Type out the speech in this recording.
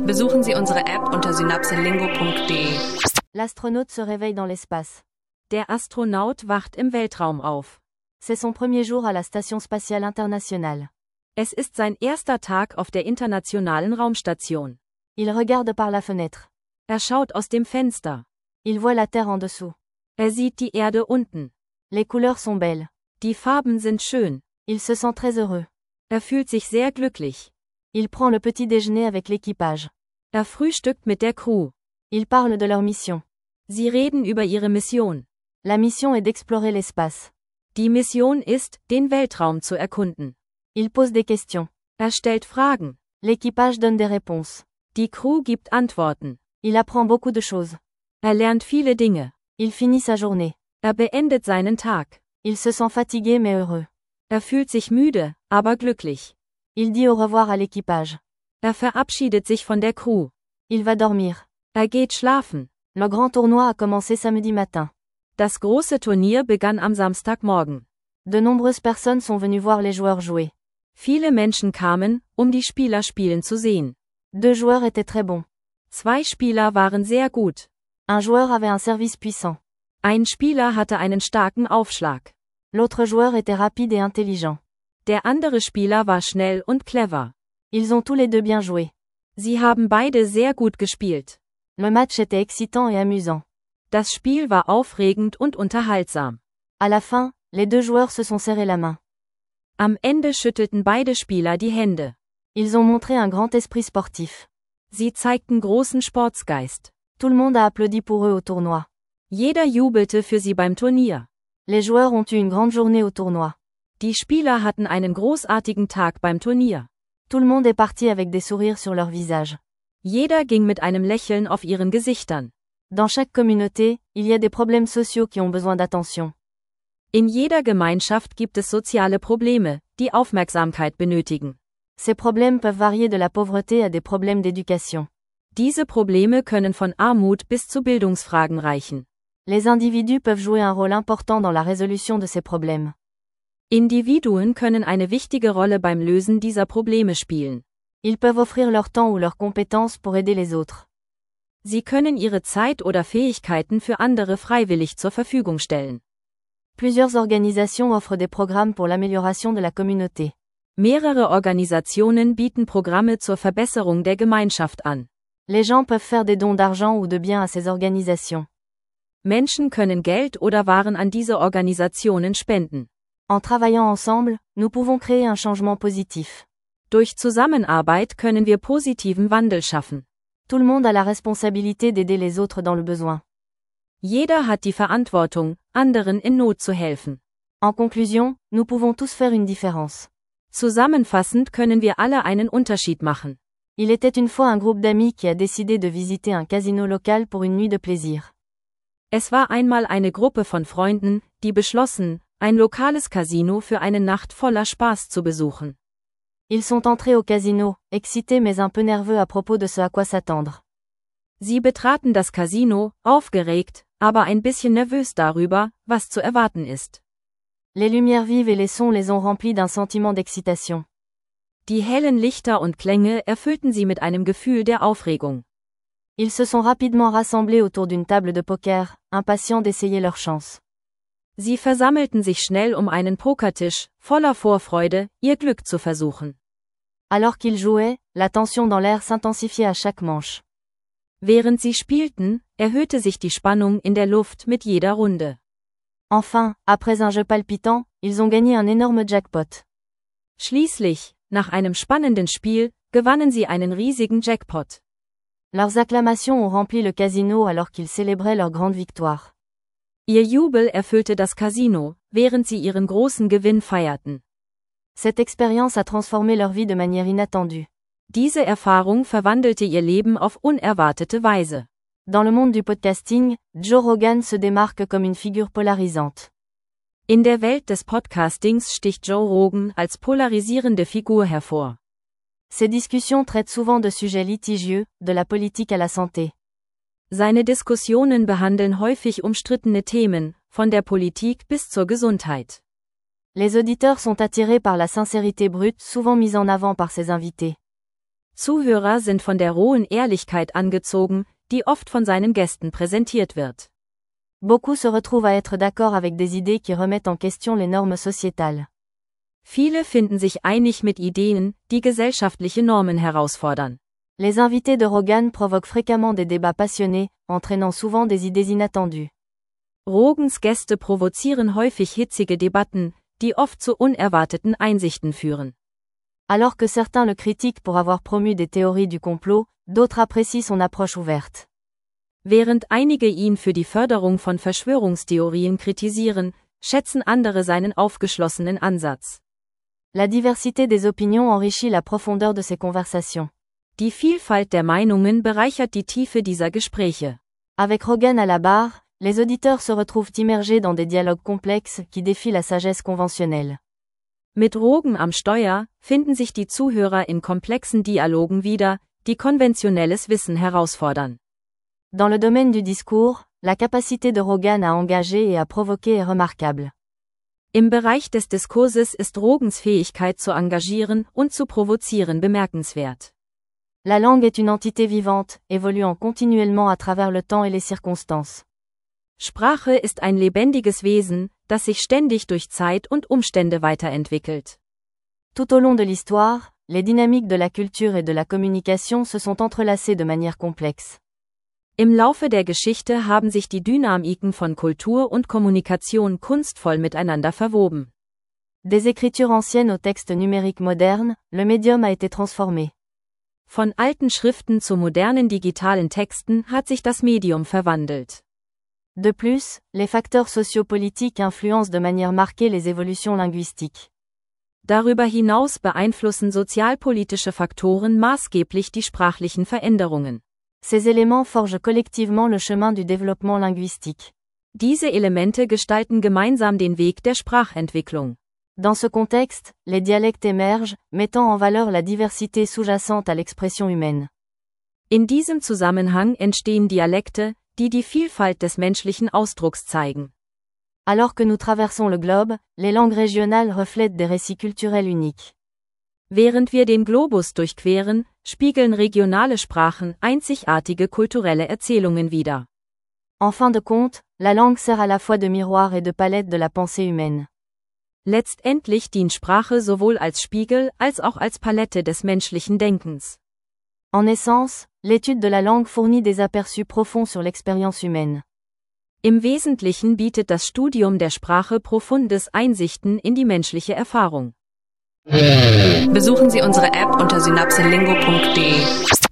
Besuchen Sie unsere App unter synapselingo.de. L'astronaute se réveille dans l'espace. Der Astronaut wacht im Weltraum auf. C'est son premier jour à la Station spatiale internationale. Es ist sein erster Tag auf der internationalen Raumstation. Il regarde par la fenêtre. Er schaut aus dem Fenster. Il voit la Terre en dessous. Er sieht die Erde unten. Les couleurs sont belles. Die Farben sind schön. Il se sent très heureux. Er fühlt sich sehr glücklich. Il prend le petit déjeuner avec l'équipage. Er frühstückt mit der Crew. Il parle de leur mission. Sie reden über ihre Mission. La mission est d'explorer l'espace. Die Mission ist, den Weltraum zu erkunden. Il pose des questions. Er stellt Fragen. L'équipage donne des réponses. Die Crew gibt Antworten. Il apprend beaucoup de choses. Er lernt viele Dinge. Il finit sa journée. Er beendet seinen Tag. Il se sent fatigué mais heureux. Er fühlt sich müde, aber glücklich. Il dit au revoir à l'équipage. Er verabschiedet sich von der Crew. Il va dormir. Er geht schlafen. Le grand tournoi a commencé samedi matin. Das große Turnier begann am Samstagmorgen. De nombreuses personnes sont venues voir les joueurs jouer. Viele Menschen kamen, um die Spieler spielen zu sehen. 2 joueurs étaient très bons. 2 Spieler waren sehr gut. Un joueur avait un service puissant. Ein Spieler hatte einen starken Aufschlag. L'autre joueur était rapide et intelligent. Der andere Spieler war schnell und clever. Ils ont tous les deux bien joué. Sie haben beide sehr gut gespielt. Le match était excitant et amusant. Das Spiel war aufregend und unterhaltsam. À la fin, les 2 joueurs se sont serrés la main. Am Ende schüttelten beide Spieler die Hände. Ils ont montré un grand esprit sportif. Sie zeigten großen Sportsgeist. Tout le monde a applaudi pour eux au tournoi. Jeder jubelte für sie beim Turnier. Les joueurs ont eu une grande journée au tournoi. Die Spieler hatten einen großartigen Tag beim Turnier. Tout le monde est parti avec des sourires sur leur visage. Jeder ging mit einem Lächeln auf ihren Gesichtern. Dans chaque communauté, il y a des problèmes sociaux qui ont besoin d'attention. In jeder Gemeinschaft gibt es soziale Probleme, die Aufmerksamkeit benötigen. Ces problèmes peuvent varier de la pauvreté à des problèmes d'éducation. Diese Probleme können von Armut bis zu Bildungsfragen reichen. Les individus peuvent jouer un rôle important dans la résolution de ces problèmes. Individuen können eine wichtige Rolle beim Lösen dieser Probleme spielen. Ils peuvent offrir leur temps ou leurs compétences pour aider les autres. Sie können ihre Zeit oder Fähigkeiten für andere freiwillig zur Verfügung stellen. Plusieurs organisations offrent des programmes pour l'amélioration de la communauté. Mehrere Organisationen bieten Programme zur Verbesserung der Gemeinschaft an. Les gens peuvent faire des dons d'argent ou de biens à ces organisations. Menschen können Geld oder Waren an diese Organisationen spenden. En travaillant ensemble, nous pouvons créer un changement positif. Durch Zusammenarbeit können wir positiven Wandel schaffen. Tout le monde a la responsabilité d'aider les autres dans le besoin. Jeder hat die Verantwortung, anderen in Not zu helfen. En conclusion, nous pouvons tous faire une différence. Zusammenfassend können wir alle einen Unterschied machen. Il était une fois un groupe d'amis qui a décidé de visiter un casino local pour une nuit de plaisir. Es war einmal eine Gruppe von Freunden, die beschlossen, ein lokales Casino für eine Nacht voller Spaß zu besuchen. Ils sont entrés au casino, excités mais un peu nerveux à propos de ce à quoi s'attendre. Sie betraten das Casino, aufgeregt, aber ein bisschen nervös darüber, was zu erwarten ist. Les lumières vives et les sons les ont remplis d'un sentiment d'excitation. Die hellen Lichter und Klänge erfüllten sie mit einem Gefühl der Aufregung. Ils se sont rapidement rassemblés autour d'une table de poker, impatients d'essayer leur chance. Sie versammelten sich schnell um einen Pokertisch, voller Vorfreude, ihr Glück zu versuchen. Alors qu'ils jouaient, la tension dans l'air s'intensifiait à chaque manche. Während sie spielten, erhöhte sich die Spannung in der Luft mit jeder Runde. Enfin, après un jeu palpitant, ils ont gagné un énorme jackpot. Schließlich, nach einem spannenden Spiel, gewannen sie einen riesigen Jackpot. Leurs acclamations ont rempli le casino alors qu'ils célébraient leur grande victoire. Ihr Jubel erfüllte das Casino, während sie ihren großen Gewinn feierten. Cette expérience a transformé leur vie de manière inattendue. Diese Erfahrung verwandelte ihr Leben auf unerwartete Weise. Dans le monde du podcasting, Joe Rogan se démarque comme une figure polarisante. In der Welt des Podcastings sticht Joe Rogan als polarisierende Figur hervor. Ses discussions traitent souvent de sujets litigieux, de la politique à la santé. Seine Diskussionen behandeln häufig umstrittene Themen, von der Politik bis zur Gesundheit. Les auditeurs sont attirés par la sincérité brute souvent mise en avant par ses invités. Zuhörer sind von der rohen Ehrlichkeit angezogen, die oft von seinen Gästen präsentiert wird. Beaucoup se retrouvent à être d'accord avec des idées qui remettent en question les normes sociétales. Viele finden sich einig mit Ideen, die gesellschaftliche Normen herausfordern. Les invités de Rogan provoquent fréquemment des débats passionnés, entraînant souvent des idées inattendues. Rogans Gäste provozieren häufig hitzige Debatten, die oft zu unerwarteten Einsichten führen. Alors que certains le critiquent pour avoir promu des théories du complot, d'autres apprécient son approche ouverte. Während einige ihn für die Förderung von Verschwörungstheorien kritisieren, schätzen andere seinen aufgeschlossenen Ansatz. La diversité des opinions enrichit la profondeur de ces conversations. Die Vielfalt der Meinungen bereichert die Tiefe dieser Gespräche. Avec Rogan à la barre, les auditeurs se retrouvent immergés dans des dialogues complexes qui défient la sagesse conventionnelle. Mit Rogan am Steuer finden sich die Zuhörer in komplexen Dialogen wieder, die konventionelles Wissen herausfordern. Dans le domaine du discours, la capacité de Rogan à engager et à provoquer est remarquable. Im Bereich des Diskurses ist Rogans Fähigkeit zu engagieren und zu provozieren bemerkenswert. La langue est une entité vivante, évoluant continuellement à travers le temps et les circonstances. Sprache ist ein lebendiges Wesen, das sich ständig durch Zeit und Umstände weiterentwickelt. Tout au long de l'histoire, les dynamiques de la culture et de la communication se sont entrelacées de manière complexe. Im Laufe der Geschichte haben sich die Dynamiken von Kultur und Kommunikation kunstvoll miteinander verwoben. Des écritures anciennes aux textes numériques modernes, le médium a été transformé. Von alten Schriften zu modernen digitalen Texten hat sich das Medium verwandelt. De plus, les facteurs sociopolitiques influencent de manière marquée les évolutions linguistiques. Darüber hinaus beeinflussen sozialpolitische Faktoren maßgeblich die sprachlichen Veränderungen. Ces éléments forgent collectivement le chemin du développement linguistique. Diese Elemente gestalten gemeinsam den Weg der Sprachentwicklung. Dans ce contexte, les dialectes émergent, mettant en valeur la diversité sous-jacente à l'expression humaine. In diesem Zusammenhang entstehen Dialekte, die die Vielfalt des menschlichen Ausdrucks zeigen. Alors que nous traversons le globe, les langues régionales reflètent des récits culturels uniques. Während wir den Globus durchqueren, spiegeln regionale Sprachen einzigartige kulturelle Erzählungen wider. En fin de compte, la langue sert à la fois de miroir et de palette de la pensée humaine. Letztendlich dient Sprache sowohl als Spiegel als auch als Palette des menschlichen Denkens. En essence, l'étude de la langue fournit des aperçus profonds sur l'expérience humaine. Im Wesentlichen bietet das Studium der Sprache profundes Einsichten in die menschliche Erfahrung. Besuchen Sie unsere App unter synapselingo.de.